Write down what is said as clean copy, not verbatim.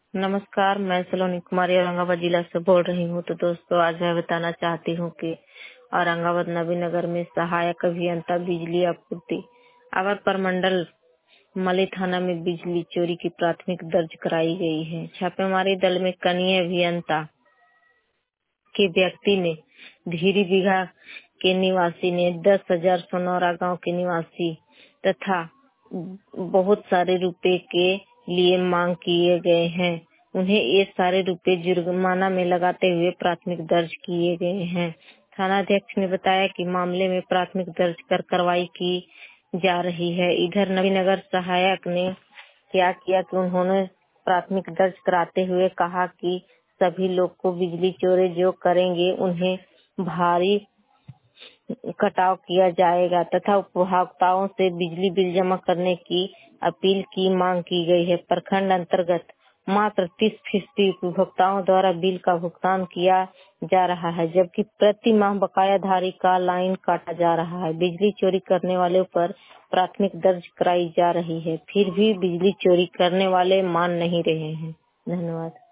नमस्कार, मैं सलोनी कुमारी औरंगाबाद जिला से बोल रही हूँ। तो दोस्तों, आज मैं बताना चाहती हूँ कि औरंगाबाद नबीनगर में सहायक अभियंता बिजली आपूर्ति अवर प्रमंडल मली थाना में बिजली चोरी की प्राथमिक दर्ज कराई गई है। छापेमारी दल में कनीय अभियंता के व्यक्ति ने धीरी बीघा के निवासी ने 10,000 सोनौरा गांव के निवासी तथा बहुत सारे रुपए के लिए मांग किए गए हैं। उन्हें ये सारे रुपए जुर्माना में लगाते हुए प्राथमिक दर्ज किए गए हैं। थानाध्यक्ष ने बताया कि मामले में प्राथमिक दर्ज कर कार्रवाई की जा रही है। इधर नबीनगर सहायक ने क्या किया कि उन्होंने प्राथमिक दर्ज कराते हुए कहा कि सभी लोग को बिजली चोरी जो करेंगे उन्हें भारी कटाव किया जाएगा तथा उपभोक्ताओं से बिजली बिल जमा करने की अपील की मांग की गई है। प्रखंड अंतर्गत मात्र 30% उपभोक्ताओं द्वारा बिल का भुगतान किया जा रहा है, जबकि प्रति माह बकायाधारी का लाइन काटा जा रहा है। बिजली चोरी करने वालों पर प्राथमिक दर्ज कराई जा रही है, फिर भी बिजली चोरी करने वाले मान नहीं रहे हैं। धन्यवाद।